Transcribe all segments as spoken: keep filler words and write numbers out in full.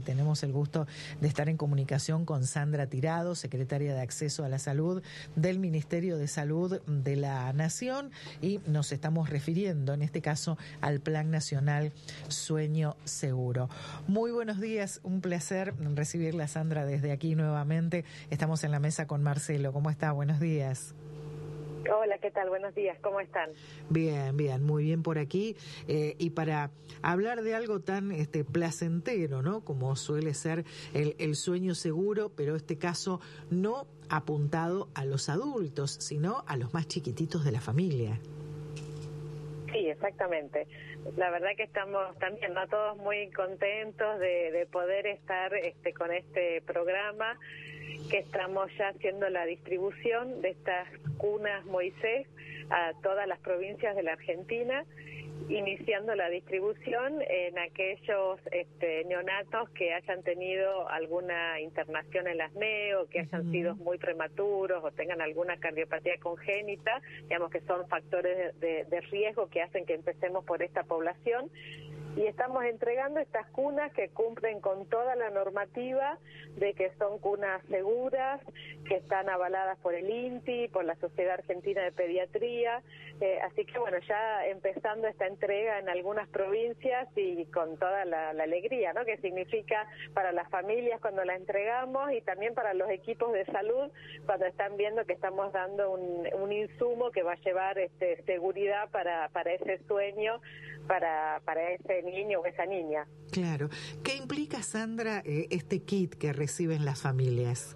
tenemos el gusto de estar en comunicación con Sandra Tirado, secretaria de Acceso a la Salud del Ministerio de Salud de la Nación, y nos estamos refiriendo en este caso al Plan Nacional Sueño Seguro. Muy buenos días, un placer recibirla, Sandra, desde aquí nuevamente. Estamos en la mesa con Marcelo. ¿Cómo está? Buenos días. Hola, ¿qué tal? Buenos días, ¿cómo están? Bien, bien, muy bien por aquí. Eh, y para hablar de algo tan este, placentero, ¿no? Como suele ser el, el sueño seguro, pero este caso no apuntado a los adultos, sino a los más chiquititos de la familia. Sí, exactamente. La verdad que estamos también, ¿no? Todos muy contentos de, de poder estar este, con este programa, que estamos ya haciendo la distribución de estas cunas Moisés a todas las provincias de la Argentina, iniciando la distribución en aquellos este, neonatos que hayan tenido alguna internación en las M E O, que hayan uh-huh. sido muy prematuros o tengan alguna cardiopatía congénita, digamos que son factores de, de, de riesgo que hacen que empecemos por esta población. Y estamos entregando estas cunas que cumplen con toda la normativa de que son cunas seguras, que están avaladas por el I N T I, por la Sociedad Argentina de Pediatría. Eh, así que bueno, ya empezando esta entrega en algunas provincias y con toda la, la alegría, ¿no? Que significa para las familias cuando la entregamos y también para los equipos de salud cuando están viendo que estamos dando un, un insumo que va a llevar este, seguridad para, para ese sueño, para, para ese niño o esa niña. Claro. ¿Qué implica, Sandra, eh, este kit que reciben las familias?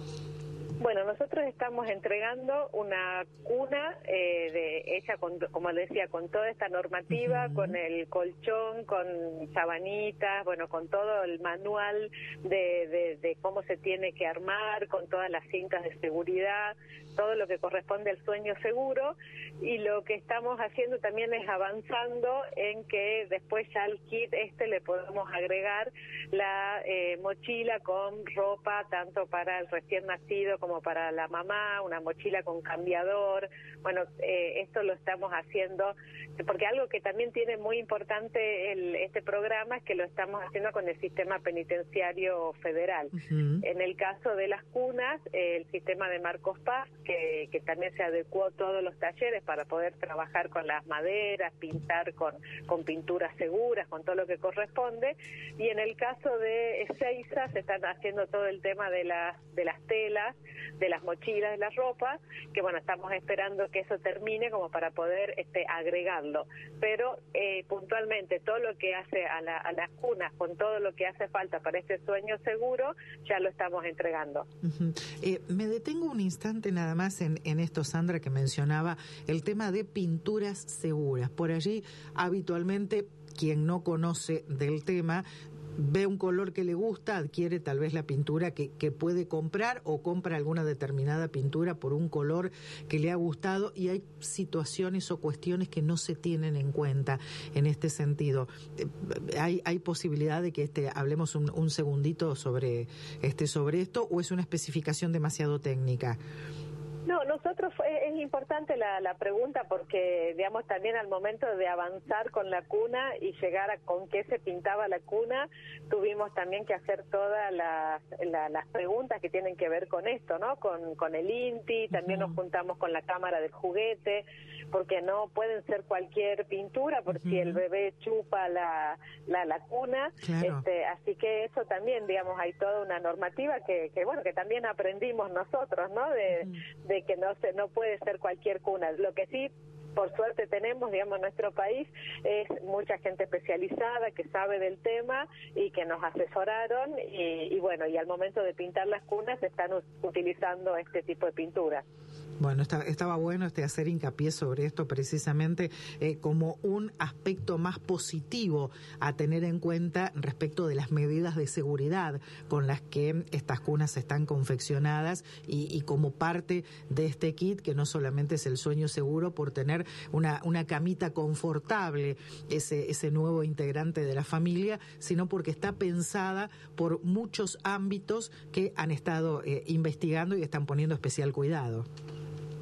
Bueno, nosotros estamos entregando una cuna eh, de hecha, con, como decía, con toda esta normativa, uh-huh. con el colchón, con sabanitas, bueno, con todo el manual de, de, de cómo se tiene que armar, con todas las cintas de seguridad, todo lo que corresponde al sueño seguro. Y lo que estamos haciendo también es avanzando en que después ya al kit este le podemos agregar la eh, mochila con ropa tanto para el recién nacido como para la mamá, una mochila con cambiador. Bueno, eh, esto lo estamos haciendo porque algo que también tiene muy importante el, este programa es que lo estamos haciendo con el sistema penitenciario federal. Uh-huh. En el caso de las cunas, eh, el sistema de Marcos Paz, que, que también se adecuó todos los talleres para poder trabajar con las maderas, pintar con, con pinturas seguras, con todo lo que corresponde. Y en el caso de Ezeiza se están haciendo todo el tema de las, de las telas, de las mochilas, de la ropa, que bueno, estamos esperando que eso termine como para poder este, agregarlo. Pero eh, puntualmente todo lo que hace a, la, a las cunas, con todo lo que hace falta para este sueño seguro, ya lo estamos entregando. Uh-huh. Eh, me detengo un instante nada más en, en esto, Sandra, que mencionaba el tema de pinturas seguras. Por allí, habitualmente, quien no conoce del tema ve un color que le gusta, adquiere tal vez la pintura que, que puede comprar o compra alguna determinada pintura por un color que le ha gustado, y hay situaciones o cuestiones que no se tienen en cuenta en este sentido. ¿Hay, hay posibilidad de que este, hablemos un, un segundito sobre, este, sobre esto, o es una especificación demasiado técnica? No, nosotros es importante la, la pregunta porque, digamos, también al momento de avanzar con la cuna y llegar a con qué se pintaba la cuna, tuvimos también que hacer todas las, la, las preguntas que tienen que ver con esto, ¿no? Con, con el I N T I, también uh-huh. nos juntamos con la Cámara del Juguete, porque no pueden ser cualquier pintura, por uh-huh. si el bebé chupa la, la, la cuna, claro. este, así que eso también, digamos, hay toda una normativa que, que bueno, que también aprendimos nosotros, ¿no? De, uh-huh. de que no se no puede ser cualquier cuna. Lo que sí, por suerte tenemos, digamos, en nuestro país es mucha gente especializada que sabe del tema y que nos asesoraron y, y bueno, y al momento de pintar las cunas están utilizando este tipo de pintura. Bueno, está, estaba bueno este hacer hincapié sobre esto precisamente eh, como un aspecto más positivo a tener en cuenta respecto de las medidas de seguridad con las que estas cunas están confeccionadas y, y como parte de este kit, que no solamente es el sueño seguro por tener una, una camita confortable, ese, ese nuevo integrante de la familia, sino porque está pensada por muchos ámbitos que han estado eh, investigando y están poniendo especial cuidado.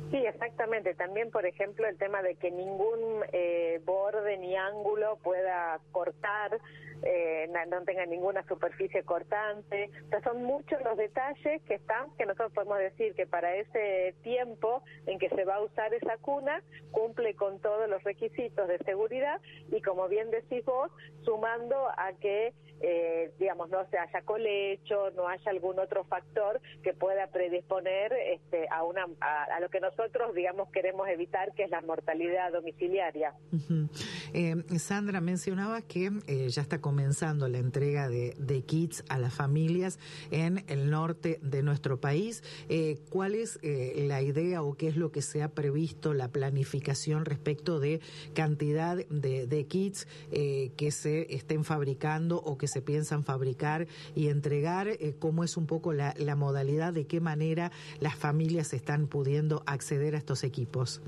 Sí, exactamente. También, por ejemplo, el tema de que ningún eh, borde ni ángulo pueda cortar, eh, no, no tenga ninguna superficie cortante. O sea, son muchos los detalles que están, que nosotros podemos decir que para ese tiempo en que se va a usar esa cuna, cumple con todos los requisitos de seguridad y, como bien decís vos, sumando a que Eh, digamos, no se haya colecho, no haya algún otro factor que pueda predisponer este, a una a, a lo que nosotros, digamos, queremos evitar, que es la mortalidad domiciliaria. Uh-huh. eh, Sandra, mencionabas que eh, ya está comenzando la entrega de, de kits a las familias en el norte de nuestro país. Eh, ¿Cuál es eh, la idea o qué es lo que se ha previsto, la planificación respecto de cantidad de, de kits eh, que se estén fabricando o que se piensan fabricar y entregar? Eh, ¿Cómo es un poco la, la modalidad? ¿De qué manera las familias están pudiendo acceder a estos equipos?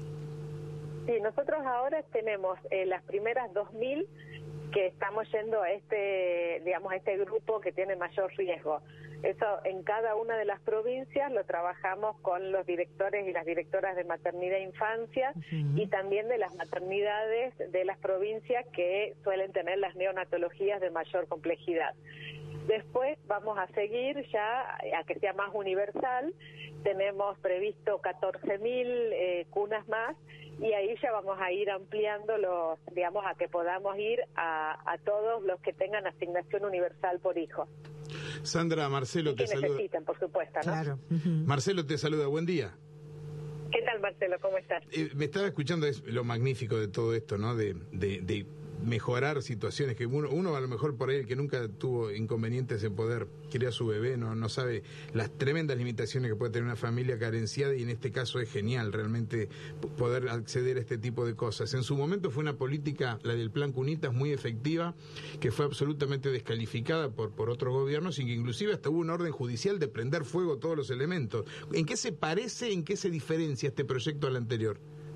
Sí, nosotros ahora tenemos eh, las primeras dos mil que estamos yendo a este, digamos, a este grupo que tiene mayor riesgo. Eso en cada una de las provincias lo trabajamos con los directores y las directoras de maternidad e infancia, uh-huh, y también de las maternidades de las provincias que suelen tener las neonatologías de mayor complejidad. Después vamos a seguir ya a que sea más universal. Tenemos previsto catorce mil eh, cunas más, y ahí ya vamos a ir ampliando los, digamos, a que podamos ir a, a todos los que tengan asignación universal por hijo. Sandra, Marcelo y que te saluda. necesiten, por supuesto, ¿no? Claro. Uh-huh. Marcelo te saluda, buen día. ¿Qué tal, Marcelo? ¿Cómo estás? Eh, me estaba escuchando, es lo magnífico de todo esto, ¿no? De, de, de mejorar situaciones que uno, uno a lo mejor por ahí, el que nunca tuvo inconvenientes en poder criar a su bebé, no, no sabe las tremendas limitaciones que puede tener una familia carenciada, y en este caso es genial realmente poder acceder a este tipo de cosas. En su momento fue una política, la del Plan Cunitas, muy efectiva, que fue absolutamente descalificada por, por otros gobiernos, y que inclusive hasta hubo una orden judicial de prender fuego todos los elementos. ¿En qué se parece, en qué se diferencia este proyecto al anterior?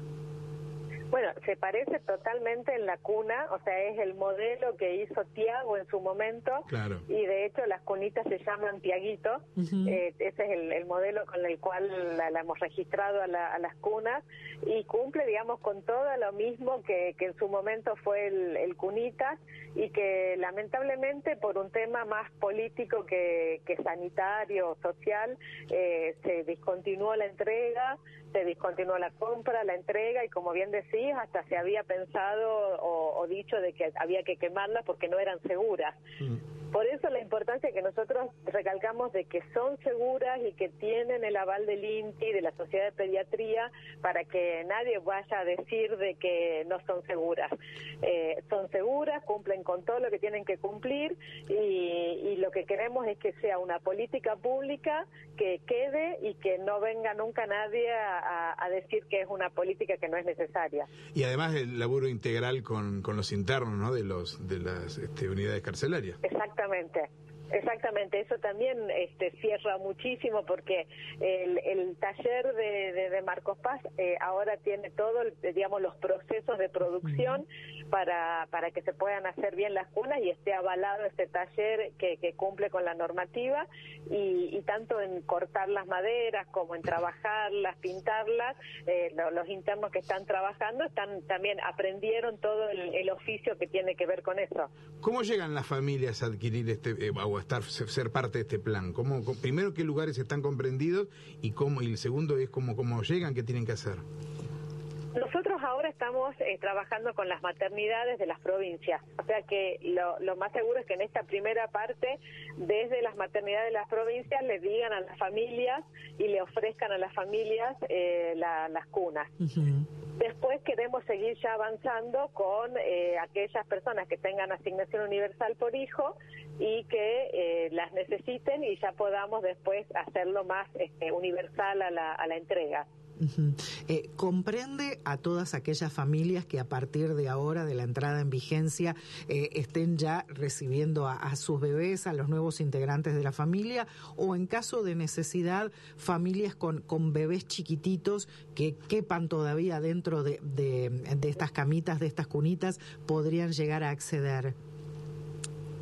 Bueno, se parece totalmente en la cuna, o sea, es el modelo que hizo Tiago en su momento, claro, y de hecho las cunitas se llaman Tiaguito, uh-huh, eh, ese es el, el modelo con el cual la, la hemos registrado a, la, a las cunas, y cumple, digamos, con todo lo mismo que, que en su momento fue el, el Cunitas, y que lamentablemente por un tema más político que, que sanitario, social, eh, se discontinuó la entrega, se discontinuó la compra, la entrega, y como bien decís, hasta se había pensado o, o dicho de que había que quemarlas porque no eran seguras. Mm. Por eso la importancia que nosotros recalcamos de que son seguras y que tienen el aval del I N T I, de la Sociedad de Pediatría, para que nadie vaya a decir de que no son seguras. Eh, son seguras, cumplen con todo lo que tienen que cumplir, y, y lo que queremos es que sea una política pública que quede y que no venga nunca nadie a, a decir que es una política que no es necesaria. Y además el laburo integral con, con los internos, ¿no?, de los de las este, unidades carcelarias. Exactamente. Exactamente, eso también este, cierra muchísimo, porque el, el taller de, de, de Marcos Paz eh, ahora tiene todo, digamos, los procesos de producción para, para que se puedan hacer bien las cunas, y esté avalado este taller que, que cumple con la normativa, y, y tanto en cortar las maderas como en trabajarlas, pintarlas, eh, lo, los internos que están trabajando están también aprendieron todo el, el oficio que tiene que ver con eso. ¿Cómo llegan las familias a adquirir este eh, o a estar ser parte de este plan? ¿Cómo, cómo, primero, qué lugares están comprendidos, y cómo, y el segundo es cómo, cómo llegan, qué tienen que hacer? Nosotros ahora estamos eh, trabajando con las maternidades de las provincias, o sea que lo, lo más seguro es que en esta primera parte, desde las maternidades de las provincias, le digan a las familias y le ofrezcan a las familias eh, la, las cunas. Uh-huh. Después queremos seguir ya avanzando con eh, aquellas personas que tengan asignación universal por hijo y que eh, las necesiten, y ya podamos después hacerlo más este, universal a la, a la entrega. Uh-huh. Eh, ¿Comprende a todas aquellas familias que a partir de ahora, de la entrada en vigencia, eh, estén ya recibiendo a, a sus bebés, a los nuevos integrantes de la familia, o en caso de necesidad, familias con, con bebés chiquititos que quepan todavía dentro de, de, de estas camitas, de estas cunitas, podrían llegar a acceder?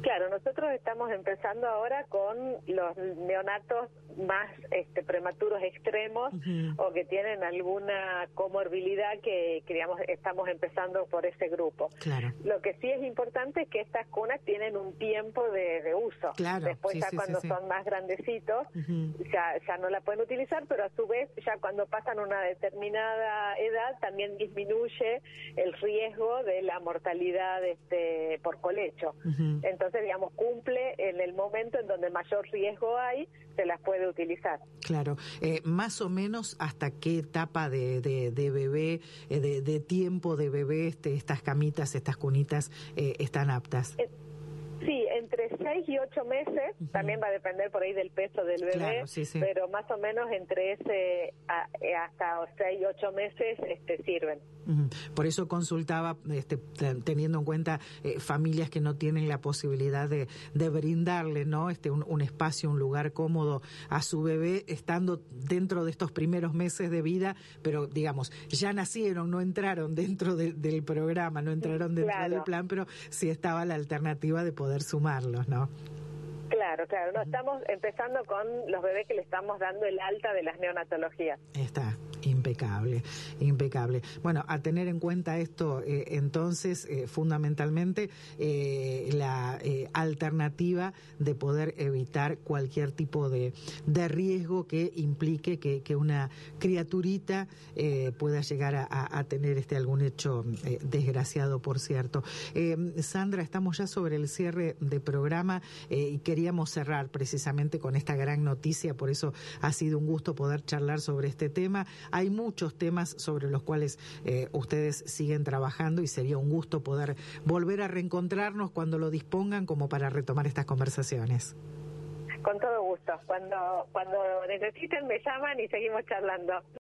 Claro, nosotros estamos empezando ahora con los neonatos más este, prematuros extremos uh-huh. o que tienen alguna comorbilidad que, que, digamos, estamos empezando por ese grupo. Claro. Lo que sí es importante es que estas cunas tienen un tiempo de, de uso. Claro. Después sí, ya sí, cuando sí, son sí. más grandecitos, uh-huh. ya, ya no la pueden utilizar, pero a su vez ya cuando pasan una determinada edad también disminuye el riesgo de la mortalidad este, por colecho. Uh-huh. Entonces, digamos, cumple en el momento en donde mayor riesgo hay, se las puede utilizar. Claro. Eh, más o menos hasta qué etapa de, de, de bebé, eh, de, de tiempo de bebé, este, estas camitas, estas cunitas eh, están aptas. Eh, Sí, entre seis y ocho meses, uh-huh. también va a depender por ahí del peso del bebé, claro, sí, sí. pero más o menos entre ese a, hasta seis y ocho meses este, sirven. Uh-huh. Por eso consultaba, este, teniendo en cuenta eh, familias que no tienen la posibilidad de, de brindarle, ¿no? este, un, un espacio, un lugar cómodo a su bebé, estando dentro de estos primeros meses de vida, pero digamos, ya nacieron, no entraron dentro de, del programa, no entraron dentro claro. del plan, pero sí estaba la alternativa de poder sumarlos, ¿no? Claro, claro. No, uh-huh. Estamos empezando con los bebés que le estamos dando el alta de las neonatologías. Está impecable, impecable. Bueno, a tener en cuenta esto, eh, entonces, eh, fundamentalmente, eh, la eh, alternativa de poder evitar cualquier tipo de, de riesgo que implique que, que una criaturita eh, pueda llegar a, a tener este algún hecho eh, desgraciado, por cierto. Eh, Sandra, estamos ya sobre el cierre de programa eh, y queríamos cerrar precisamente con esta gran noticia, por eso ha sido un gusto poder charlar sobre este tema. Hay muchos temas sobre los cuales eh, ustedes siguen trabajando y sería un gusto poder volver a reencontrarnos cuando lo dispongan como para retomar estas conversaciones. Con todo gusto. Cuando, cuando necesiten me llaman y seguimos charlando.